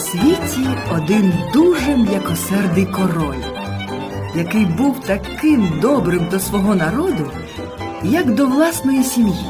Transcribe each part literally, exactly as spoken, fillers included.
світі один дуже м'якосердий король, який був таким добрим до свого народу, як до власної сім'ї.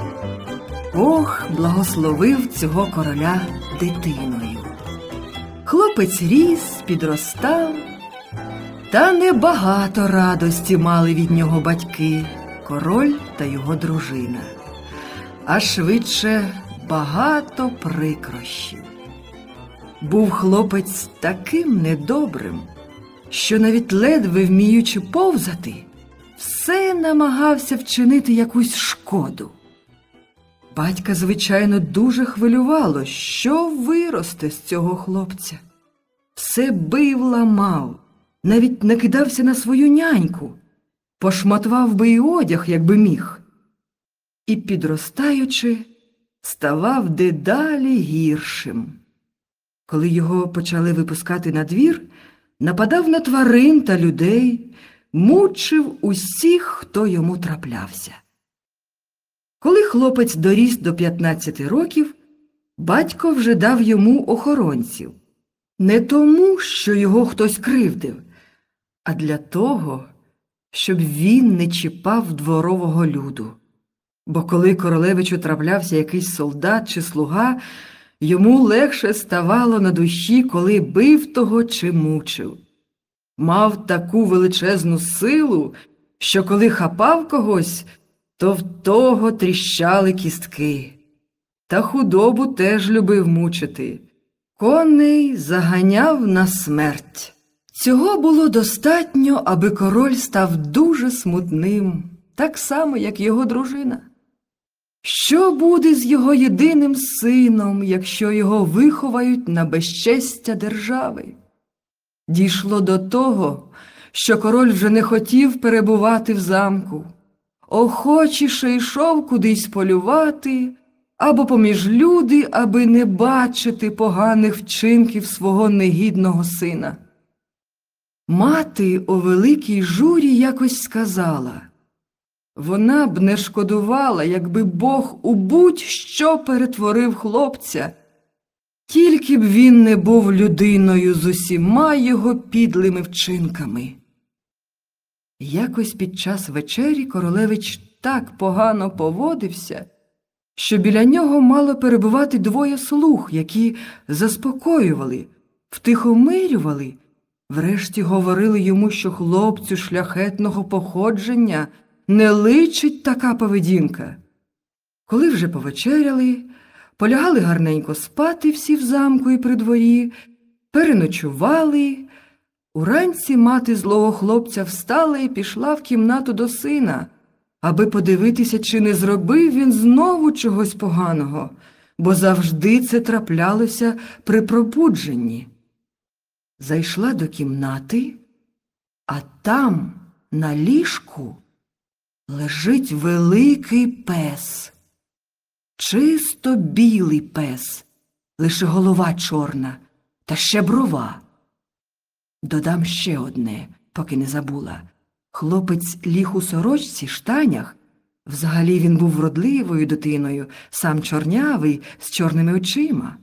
Бог благословив цього короля дитиною. Хлопець ріс, підростав, та небагато радості мали від нього батьки, король та його дружина, а швидше багато прикрощів. Був хлопець таким недобрим, що навіть ледве вміючи повзати, все намагався вчинити якусь шкоду. Батька, звичайно, дуже хвилювало, що виросте з цього хлопця. Все бив, ламав, навіть накидався на свою няньку, пошматував би і одяг, якби міг. І, підростаючи, ставав дедалі гіршим. Коли його почали випускати на двір, нападав на тварин та людей, мучив усіх, хто йому траплявся. Коли хлопець доріс до п'ятнадцяти років, батько вже дав йому охоронців. Не тому, що його хтось кривдив, а для того, щоб він не чіпав дворового люду. Бо коли королевичу траплявся якийсь солдат чи слуга, йому легше ставало на душі, коли бив того чи мучив. Мав таку величезну силу, що коли хапав когось, то в того тріщали кістки. Та худобу теж любив мучити. Коней заганяв на смерть. Цього було достатньо, аби король став дуже смутним, так само, як його дружина. Що буде з його єдиним сином, якщо його виховають на безчестя держави? Дійшло до того, що король вже не хотів перебувати в замку. Охочіше йшов кудись полювати або поміж люди, аби не бачити поганих вчинків свого негідного сина. Мати у великій журі якось сказала: вона б не шкодувала, якби Бог у будь-що перетворив хлопця, тільки б він не був людиною з усіма його підлими вчинками. Якось під час вечері королевич так погано поводився, що біля нього мало перебувати двоє слуг, які заспокоювали, втихомирювали, врешті говорили йому, що хлопцю шляхетного походження не личить така поведінка. Коли вже повечеряли, полягали гарненько спати всі в замку і при дворі, переночували. Уранці мати злого хлопця встала і пішла в кімнату до сина, аби подивитися, чи не зробив він знову чогось поганого, бо завжди це траплялося при пробудженні. Зайшла до кімнати, а там, на ліжку, лежить великий пес. Чисто білий пес, лише голова чорна, та ще брова. Додам ще одне, поки не забула. Хлопець ліг у сорочці, штанях. Взагалі він був вродливою дитиною, сам чорнявий, з чорними очима.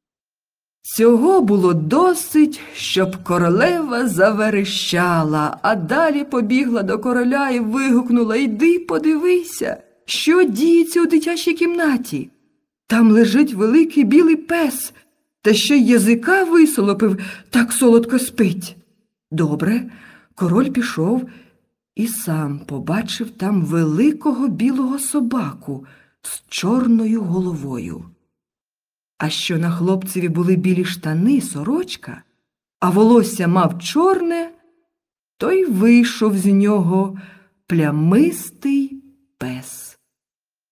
Цього було досить, щоб королева заверещала, а далі побігла до короля і вигукнула: «Іди, подивися, що діється у дитячій кімнаті. Там лежить великий білий пес, та ще й язика висолопив, так солодко спить». Добре, король пішов і сам побачив там великого білого собаку з чорною головою. А що на хлопцеві були білі штани, сорочка, а волосся мав чорне, то й вийшов з нього плямистий пес.